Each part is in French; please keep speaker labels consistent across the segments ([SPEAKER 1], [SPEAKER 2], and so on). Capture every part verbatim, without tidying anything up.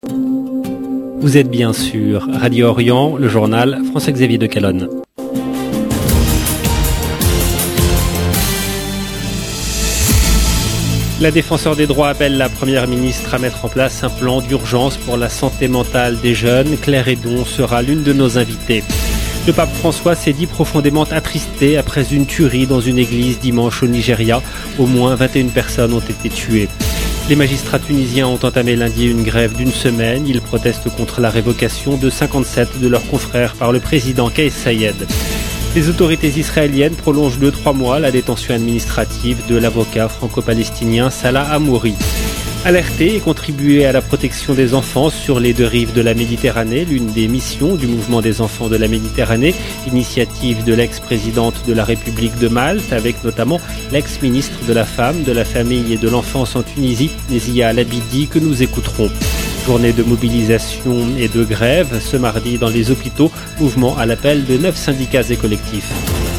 [SPEAKER 1] Vous êtes bien sûr Radio Orient, le journal François-Xavier de Calonne. La défenseure des droits appelle la première ministre à mettre en place un plan d'urgence pour la santé mentale des jeunes. Claire Hédon sera l'une de nos invitées. Le pape François s'est dit profondément attristé après une tuerie dans une église dimanche au Nigeria. Au moins vingt et une personnes ont été tuées. Les magistrats tunisiens ont entamé lundi une grève d'une semaine. Ils protestent contre la révocation de cinquante-sept de leurs confrères par le président Kais Saied. Les autorités israéliennes prolongent de trois mois la détention administrative de l'avocat franco-palestinien Salah Hamouri. Alerter et contribuer à la protection des enfants sur les deux rives de la Méditerranée, l'une des missions du mouvement des enfants de la Méditerranée, initiative de l'ex-présidente de la République de Malte, avec notamment l'ex-ministre de la Femme, de la Famille et de l'Enfance en Tunisie, Nezia Al-Abidi, que nous écouterons. Journée de mobilisation et de grève ce mardi dans les hôpitaux, mouvement à l'appel de neuf syndicats et collectifs.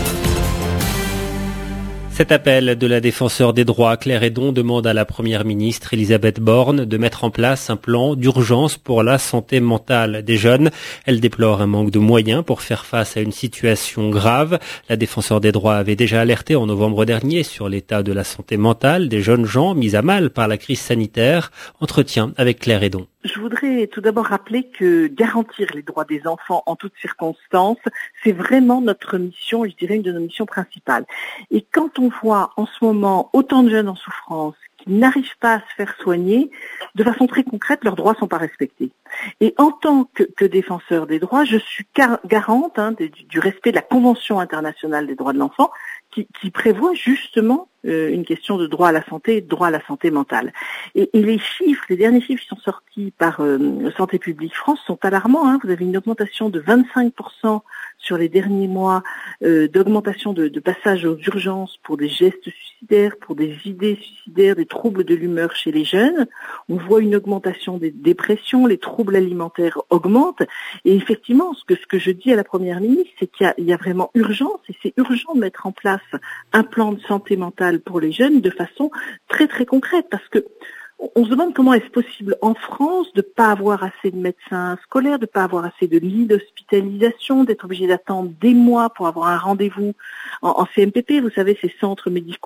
[SPEAKER 1] Cet appel de la défenseure des droits, Claire Hédon, demande à la première ministre Elisabeth Borne de mettre en place un plan d'urgence pour la santé mentale des jeunes. Elle déplore un manque de moyens pour faire face à une situation grave. La défenseure des droits avait déjà alerté en novembre dernier sur l'état de la santé mentale des jeunes gens mis à mal par la crise sanitaire. Entretien avec Claire Hédon.
[SPEAKER 2] Je voudrais tout d'abord rappeler que garantir les droits des enfants en toutes circonstances, c'est vraiment notre mission, je dirais une de nos missions principales. Et quand on voit en ce moment autant de jeunes en souffrance qui n'arrivent pas à se faire soigner, de façon très concrète, leurs droits ne sont pas respectés. Et en tant que, que défenseur des droits, je suis car, garante hein, du, du respect de la Convention internationale des droits de l'enfant qui, qui prévoit justement euh, une question de droit à la santé et de droit à la santé mentale. Et, et les chiffres, les derniers chiffres qui sont sortis par euh, Santé publique France sont alarmants. Hein. Vous avez une augmentation de vingt-cinq pour cent sur les derniers mois euh, d'augmentation de, de passage aux urgences pour des gestes suicidaires, pour des idées suicidaires, des troubles de l'humeur chez les jeunes. On voit une augmentation des dépressions, les troubles alimentaires augmentent. Et effectivement, ce que, ce que je dis à la Première ministre, c'est qu'il y a, il y a vraiment urgence, et c'est urgent de mettre en place un plan de santé mentale pour les jeunes de façon très très concrète, parce que on se demande comment est-ce possible en France de ne pas avoir assez de médecins scolaires, de ne pas avoir assez de lits d'hospitalisation, d'être obligé d'attendre des mois pour avoir un rendez-vous en, en C M P P, vous savez, ces centres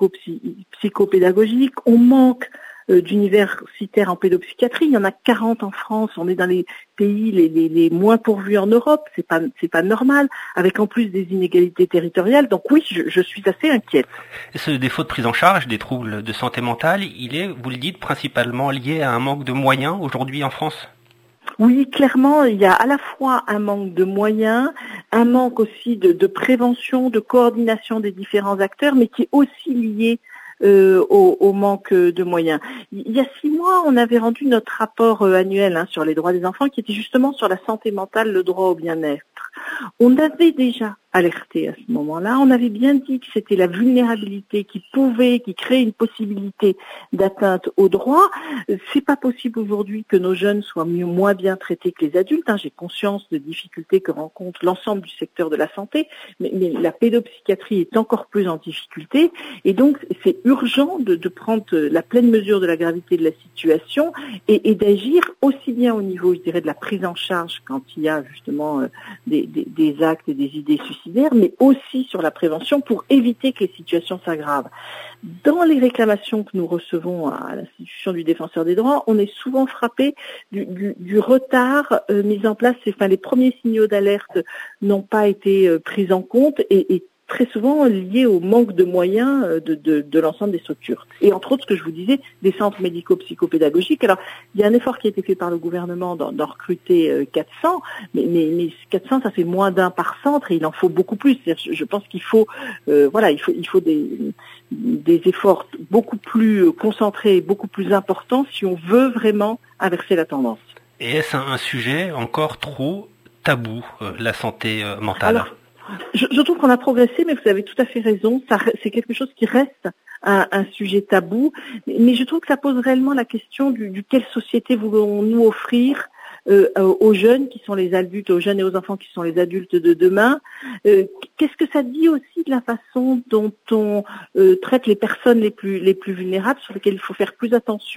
[SPEAKER 2] médico-psychopédagogiques. On manque euh, d'universitaires en pédopsychiatrie, il y en a quarante en France, on est dans les pays les, les, les moins pourvus en Europe, c'est pas c'est pas normal, avec en plus des inégalités territoriales, donc oui, je, je suis assez inquiète.
[SPEAKER 1] Ce défaut de prise en charge des troubles de santé mentale, il est, vous le dites, principalement lié à un manque de moyens aujourd'hui en France ?
[SPEAKER 2] Oui, clairement, il y a à la fois un manque de moyens, un manque aussi de, de prévention, de coordination des différents acteurs, mais qui est aussi lié Euh, au, au manque de moyens. Il y a six mois, on avait rendu notre rapport euh, annuel hein, sur les droits des enfants, qui était justement sur la santé mentale, le droit au bien-être. On avait déjà alerté à ce moment-là, on avait bien dit que c'était la vulnérabilité qui pouvait, qui créait une possibilité d'atteinte aux droits. C'est pas possible aujourd'hui que nos jeunes soient mieux, moins bien traités que les adultes. Hein. J'ai conscience de difficultés que rencontre l'ensemble du secteur de la santé, mais, mais la pédopsychiatrie est encore plus en difficulté, et donc c'est urgent de, de prendre la pleine mesure de la gravité de la situation et, et d'agir aussi bien au niveau, je dirais, de la prise en charge quand il y a justement euh, des, des, des actes et des idées suicidaires, mais aussi sur la prévention pour éviter que les situations s'aggravent. Dans les réclamations que nous recevons à l'institution du défenseur des droits, on est souvent frappé du, du, du retard euh, mis en place. Enfin, les premiers signaux d'alerte n'ont pas été euh, pris en compte et, et très souvent lié au manque de moyens de, de, de l'ensemble des structures. Et entre autres, ce que je vous disais, des centres médico-psychopédagogiques. Alors, il y a un effort qui a été fait par le gouvernement d'en, d'en recruter quatre cents, mais, mais, mais quatre cents, ça fait moins d'un par centre et il en faut beaucoup plus. C'est-à-dire, je pense qu'il faut, euh, voilà, il faut, il faut des, des efforts beaucoup plus concentrés, beaucoup plus importants si on veut vraiment inverser la tendance.
[SPEAKER 1] Et est-ce un, un sujet encore trop tabou, euh, la santé euh, mentale ?
[SPEAKER 2] Alors, Je, je trouve qu'on a progressé, mais vous avez tout à fait raison. Ça, c'est quelque chose qui reste un, un sujet tabou. Mais, mais je trouve que ça pose réellement la question du, du quelle société voulons-nous offrir euh, aux jeunes qui sont les adultes, aux jeunes et aux enfants qui sont les adultes de demain. Euh, qu'est-ce que ça dit aussi de la façon dont on euh, traite les personnes les plus les plus vulnérables, sur lesquelles il faut faire plus attention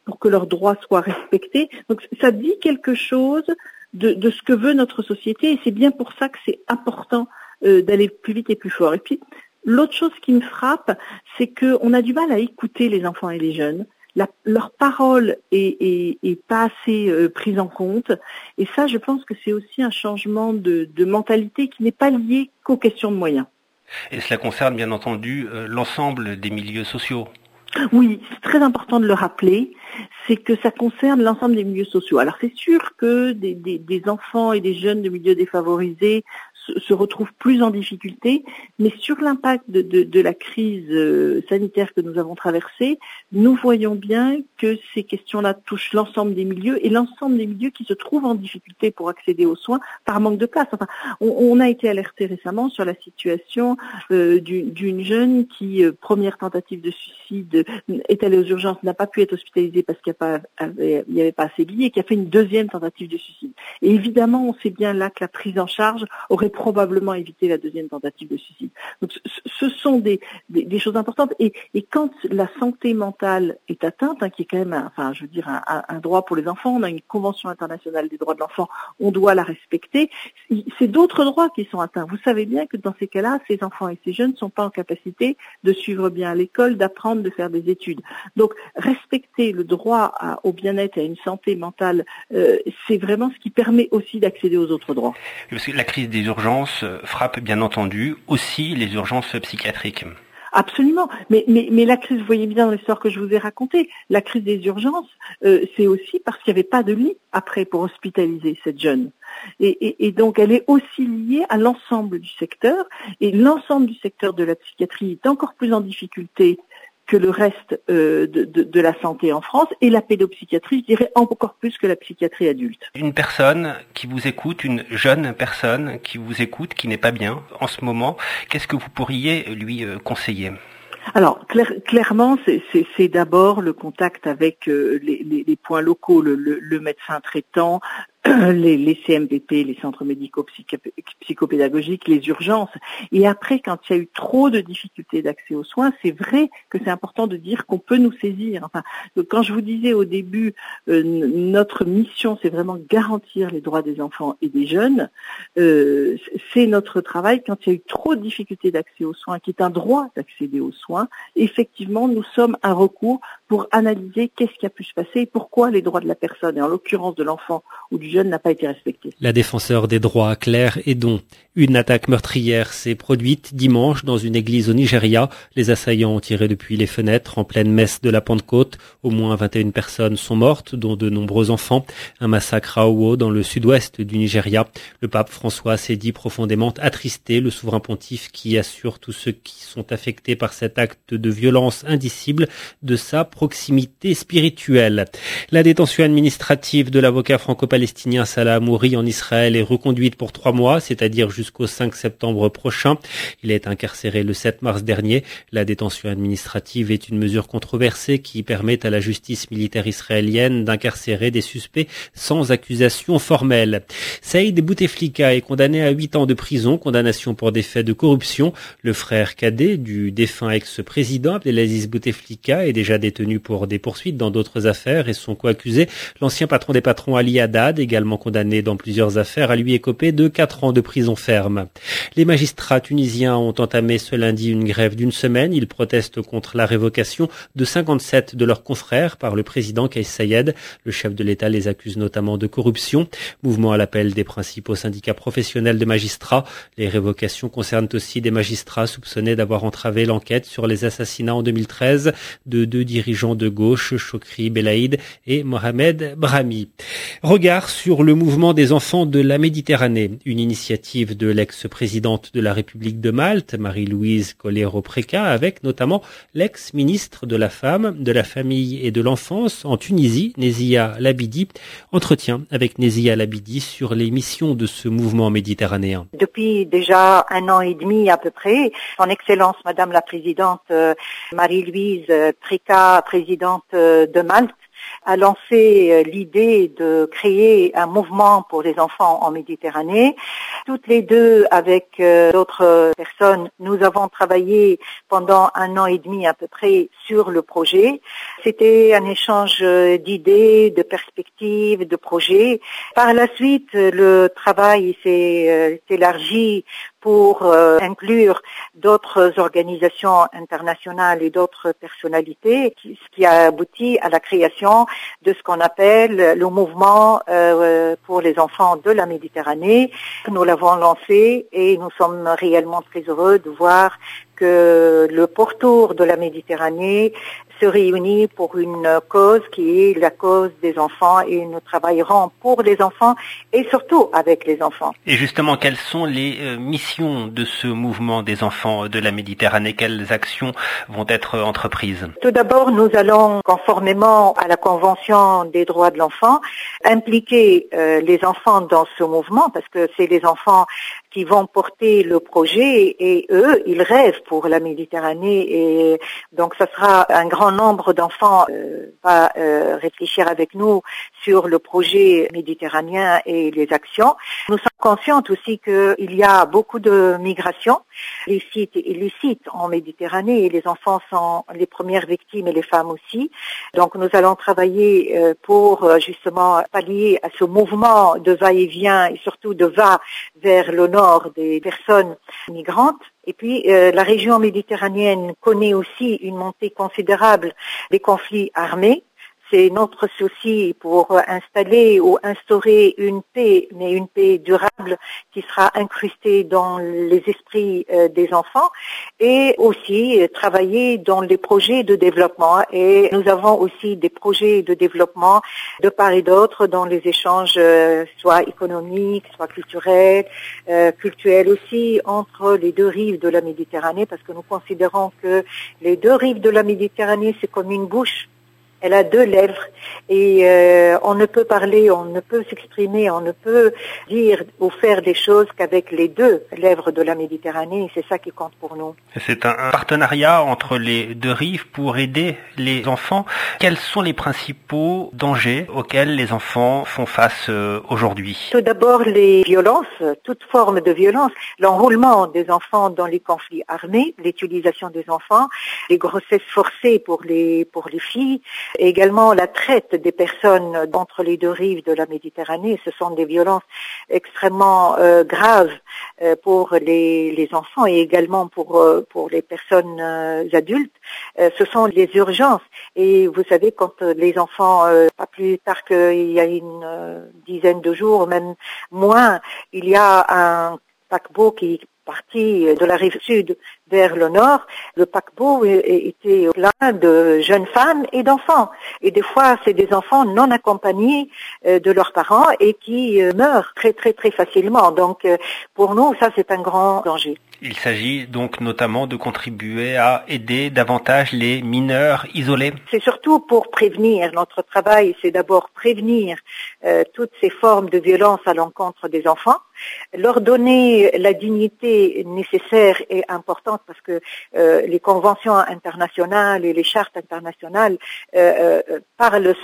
[SPEAKER 2] pour que leurs droits soient respectés. Donc ça dit quelque chose de, de ce que veut notre société et c'est bien pour ça que c'est important euh, d'aller plus vite et plus fort. Et puis l'autre chose qui me frappe, c'est qu'on a du mal à écouter les enfants et les jeunes. La, leur parole est, est, est pas assez euh, prise en compte. Et ça, je pense que c'est aussi un changement de, de mentalité qui n'est pas lié qu'aux questions de moyens.
[SPEAKER 3] Et cela concerne bien entendu euh, l'ensemble des milieux sociaux.
[SPEAKER 2] Oui, c'est très important de le rappeler, c'est que ça concerne l'ensemble des milieux sociaux. Alors c'est sûr que des, des, des enfants et des jeunes de milieux défavorisés se, se retrouvent plus en difficulté, mais sur l'impact de, de, de la crise sanitaire que nous avons traversée, nous voyons bien que ces questions-là touchent l'ensemble des milieux et l'ensemble des milieux qui se trouvent en difficulté pour accéder aux soins par manque de place. Enfin, on, on a été alerté récemment sur la situation euh, d'une, d'une jeune qui, euh, première tentative de suicide, est allée aux urgences, n'a pas pu être hospitalisée parce qu'il n'y avait, avait pas assez de lits et qui a fait une deuxième tentative de suicide. Et évidemment, on sait bien là que la prise en charge aurait probablement évité la deuxième tentative de suicide. Donc, ce sont des, des, des choses importantes. Et, et quand la santé mentale est atteinte, hein, qui est quand même, un, enfin, je veux dire, un, un droit pour les enfants, on a une convention internationale des droits de l'enfant, on doit la respecter. C'est d'autres droits qui sont atteints. Vous savez bien que dans ces cas-là, ces enfants et ces jeunes ne sont pas en capacité de suivre bien à l'école, d'apprendre, de faire des études. Donc, respecter le droit à, au bien-être et à une santé mentale, euh, c'est vraiment ce qui permet aussi d'accéder aux autres droits.
[SPEAKER 3] Parce que la crise des urgences frappe bien entendu aussi les urgences psychiatriques.
[SPEAKER 2] Absolument, mais, mais, mais la crise, vous voyez bien dans l'histoire que je vous ai racontée, la crise des urgences, euh, c'est aussi parce qu'il n'y avait pas de lit après pour hospitaliser cette jeune. Et, et, et donc elle est aussi liée à l'ensemble du secteur, et l'ensemble du secteur de la psychiatrie est encore plus en difficulté que le reste euh, de, de, de la santé en France, et la pédopsychiatrie, je dirais encore plus que la psychiatrie adulte.
[SPEAKER 3] Une personne qui vous écoute, une jeune personne qui vous écoute, qui n'est pas bien en ce moment, qu'est-ce que vous pourriez lui conseiller ?
[SPEAKER 2] Alors, clair, clairement, c'est, c'est, c'est d'abord le contact avec euh, les, les, les points locaux, le, le, le médecin traitant, les, les C M P P, les centres médicaux psychopédagogiques, les urgences. Et après, quand il y a eu trop de difficultés d'accès aux soins, c'est vrai que c'est important de dire qu'on peut nous saisir. Enfin, quand je vous disais au début, euh, notre mission, c'est vraiment garantir les droits des enfants et des jeunes. Euh, c'est notre travail. Quand il y a eu trop de difficultés d'accès aux soins, qui est un droit d'accéder aux soins, effectivement, nous sommes un recours pour analyser qu'est-ce qui a pu se passer et pourquoi les droits de la personne, et en l'occurrence de l'enfant ou du jeune, n'a pas été respecté.
[SPEAKER 1] La défenseure des droits, Claire Hédon. Une attaque meurtrière s'est produite dimanche dans une église au Nigeria. Les assaillants ont tiré depuis les fenêtres en pleine messe de la Pentecôte. Au moins vingt et une personnes sont mortes, dont de nombreux enfants. Un massacre à Owo, dans le sud-ouest du Nigeria. Le pape François s'est dit profondément attristé. Le souverain pontife qui assure tous ceux qui sont affectés par cet acte de violence indicible de sa proximité spirituelle. La détention administrative de l'avocat franco-palestinien Salah Hamouri en Israël est reconduite pour trois mois, c'est-à-dire jusqu'au cinq septembre prochain. Il est incarcéré le sept mars dernier. La détention administrative est une mesure controversée qui permet à la justice militaire israélienne d'incarcérer des suspects sans accusation formelle. Saïd Bouteflika est condamné à huit ans de prison, condamnation pour des faits de corruption. Le frère cadet du défunt ex-président Abdelaziz Bouteflika est déjà détenu pour des poursuites dans d'autres affaires et son co-accusé, l'ancien patron des patrons Ali Haddad, également condamné dans plusieurs affaires, a lui écopé de quatre ans de prison ferme. Les magistrats tunisiens ont entamé ce lundi une grève d'une semaine. Ils protestent contre la révocation de cinquante-sept de leurs confrères par le président Kais Saied. Le chef de l'État les accuse notamment de corruption. Mouvement à l'appel des principaux syndicats professionnels de magistrats. Les révocations concernent aussi des magistrats soupçonnés d'avoir entravé l'enquête sur les assassinats en deux mille treize de deux dirigeants de gauche, Chokri Belaïd et Mohamed Brahmi. Regard sur le mouvement des enfants de la Méditerranée, une initiative de l'ex-présidente de la République de Malte, Marie-Louise Colero-Preca, avec notamment l'ex-ministre de la Femme, de la Famille et de l'Enfance en Tunisie, Nezia Labidi. Entretien avec Nezia Labidi sur les missions de ce mouvement méditerranéen.
[SPEAKER 4] Depuis déjà un an et demi à peu près, son Excellence Madame la Présidente euh, Marie-Louise Preca, présidente euh, de Malte, a lancé l'idée de créer un mouvement pour les enfants en Méditerranée. Toutes les deux, avec d'autres personnes, nous avons travaillé pendant un an et demi à peu près sur le projet. C'était un échange d'idées, de perspectives, de projets. Par la suite, le travail s'est élargi pour euh, inclure d'autres organisations internationales et d'autres personnalités, ce qui a abouti à la création de ce qu'on appelle le mouvement euh, pour les enfants de la Méditerranée. Nous l'avons lancé et nous sommes réellement très heureux de voir que le pourtour de la Méditerranée se réunit pour une cause qui est la cause des enfants, et nous travaillerons pour les enfants et surtout avec les enfants.
[SPEAKER 3] Et justement, quelles sont les euh, missions de ce mouvement des enfants de la Méditerranée? Quelles actions vont être entreprises?
[SPEAKER 4] Tout d'abord, nous allons, conformément à la Convention des droits de l'enfant, impliquer euh, les enfants dans ce mouvement, parce que c'est les enfants qui vont porter le projet, et eux, ils rêvent pour la Méditerranée, et donc ça sera un grand nombre d'enfants euh, va euh, réfléchir avec nous sur le projet méditerranéen et les actions. Nous sommes conscients aussi qu'il y a beaucoup de migration, licite et illicite en Méditerranée, et les enfants sont les premières victimes et les femmes aussi. Donc nous allons travailler euh, pour euh, justement pallier à ce mouvement de va-et-vient, et surtout de va vers le nord des personnes migrantes. Et puis, euh, la région méditerranéenne connaît aussi une montée considérable des conflits armés. C'est notre souci pour installer ou instaurer une paix, mais une paix durable qui sera incrustée dans les esprits euh, des enfants, et aussi euh, travailler dans les projets de développement. Et nous avons aussi des projets de développement de part et d'autre dans les échanges, euh, soit économiques, soit culturels, euh, culturels aussi, entre les deux rives de la Méditerranée, parce que nous considérons que les deux rives de la Méditerranée, c'est comme une bouche. Elle a deux lèvres, et euh, on ne peut parler, on ne peut s'exprimer, on ne peut dire ou faire des choses qu'avec les deux lèvres de la Méditerranée, et c'est ça qui compte pour nous.
[SPEAKER 3] C'est un partenariat entre les deux rives pour aider les enfants. Quels sont les principaux dangers auxquels les enfants font face aujourd'hui?
[SPEAKER 4] Tout d'abord, les violences, toute forme de violence, l'enrôlement des enfants dans les conflits armés, l'utilisation des enfants, les grossesses forcées pour les pour les filles, et également la traite des personnes entre les deux rives de la Méditerranée. Ce sont des violences extrêmement euh, graves euh, pour les, les enfants, et également pour, euh, pour les personnes euh, adultes. Euh, ce sont les urgences. Et vous savez, quand les enfants, euh, pas plus tard qu'il y a une euh, dizaine de jours, même moins, il y a un paquebot qui parti de la rive sud vers le nord. Le paquebot était plein de jeunes femmes et d'enfants. Et des fois, c'est des enfants non accompagnés de leurs parents et qui meurent très très très facilement. Donc, pour nous, ça, c'est un grand danger.
[SPEAKER 3] Il s'agit donc notamment de contribuer à aider davantage les mineurs isolés.
[SPEAKER 4] C'est surtout pour prévenir. Notre travail, c'est d'abord prévenir euh, toutes ces formes de violence à l'encontre des enfants, leur donner la dignité nécessaire et importante, parce que euh, les conventions internationales et les chartes internationales euh, euh, parlent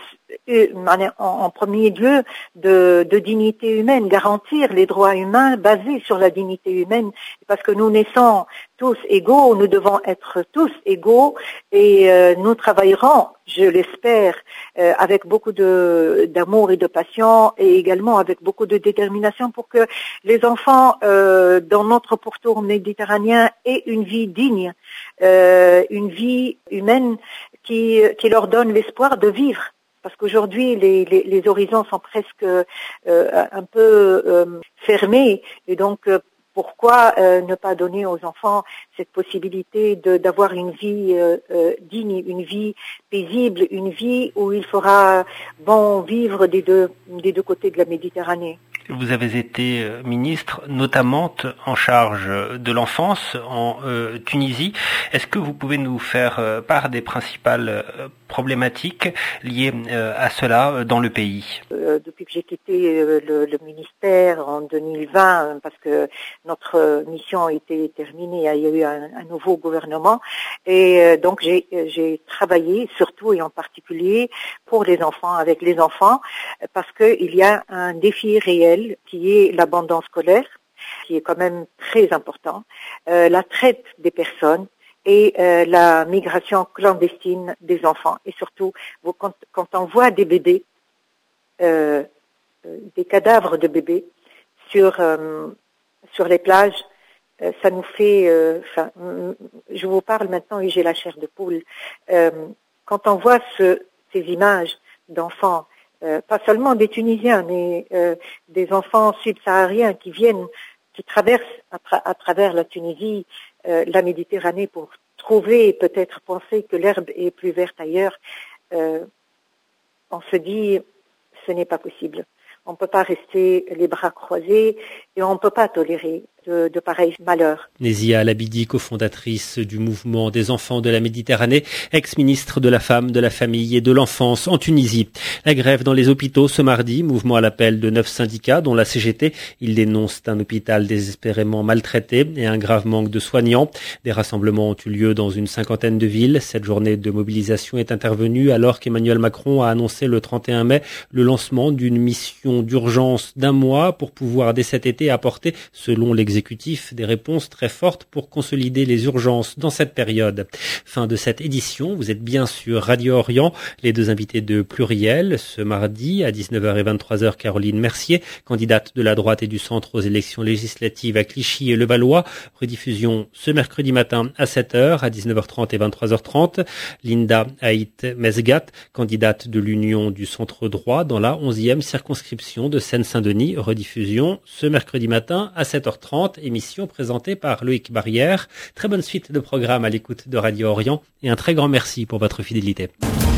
[SPEAKER 4] en premier lieu de, de dignité humaine, garantir les droits humains basés sur la dignité humaine, parce que nous naissons tous égaux, nous devons être tous égaux, et euh, nous travaillerons, je l'espère, euh, avec beaucoup de d'amour et de passion, et également avec beaucoup de détermination, pour que les enfants euh, dans notre pourtour méditerranéen aient une vie digne, euh, une vie humaine qui, qui leur donne l'espoir de vivre. Parce qu'aujourd'hui, les, les, les horizons sont presque euh, un peu euh, fermés, et donc euh, pourquoi euh, ne pas donner aux enfants cette possibilité de, d'avoir une vie euh, euh, digne, une vie paisible, une vie où il fera bon vivre des deux, des deux côtés de la Méditerranée.
[SPEAKER 3] Vous avez été ministre notamment en charge de l'enfance en euh, Tunisie. Est-ce que vous pouvez nous faire euh, part des principales euh, problématiques liées euh, à cela dans le pays?
[SPEAKER 4] euh, Depuis que j'ai quitté euh, le, le ministère en deux mille vingt, parce que notre mission a été terminée, il y a eu un, un nouveau gouvernement, et euh, donc j'ai, j'ai travaillé surtout et en particulier pour les enfants, avec les enfants, parce qu'il y a un défi réel qui est l'abandon scolaire, qui est quand même très important, euh, la traite des personnes et euh, la migration clandestine des enfants. Et surtout, vous, quand, quand on voit des bébés, euh, des cadavres de bébés sur euh, sur les plages, euh, ça nous fait... Enfin, euh, je vous parle maintenant et j'ai la chair de poule. Euh, quand on voit ce, ces images d'enfants, Euh, pas seulement des Tunisiens, mais euh, des enfants subsahariens qui viennent, qui traversent à, tra- à travers la Tunisie, euh, la Méditerranée pour trouver, peut-être penser que l'herbe est plus verte ailleurs, euh, on se dit, ce n'est pas possible. On ne peut pas rester les bras croisés et on ne peut pas tolérer de, de pareils malheurs.
[SPEAKER 1] Nézia Labidi, cofondatrice du mouvement des enfants de la Méditerranée, ex-ministre de la Femme, de la Famille et de l'Enfance en Tunisie. La grève dans les hôpitaux ce mardi, mouvement à l'appel de neuf syndicats, dont la C G T. Ils dénoncent un hôpital désespérément maltraité et un grave manque de soignants. Des rassemblements ont eu lieu dans une cinquantaine de villes. Cette journée de mobilisation est intervenue alors qu'Emmanuel Macron a annoncé le trente et un mai le lancement d'une mission d'urgence d'un mois pour pouvoir dès cet été apporter, selon l'exécutif, des réponses très fortes pour consolider les urgences dans cette période. Fin de cette édition, vous êtes bien sur Radio Orient, les deux invités de Pluriel. Ce mardi, à dix-neuf heures et vingt-trois heures, Caroline Mercier, candidate de la droite et du centre aux élections législatives à Clichy et Levallois. Rediffusion ce mercredi matin à sept heures, à dix-neuf heures trente et vingt-trois heures trente. Linda Haït Mesgat, candidate de l'Union du centre droit dans la onzième circonscription de Seine-Saint-Denis. Rediffusion ce mercredi matin à sept heures trente, émission présentée par Loïc Barrière. Très bonne suite de programme à l'écoute de Radio Orient et un très grand merci pour votre fidélité.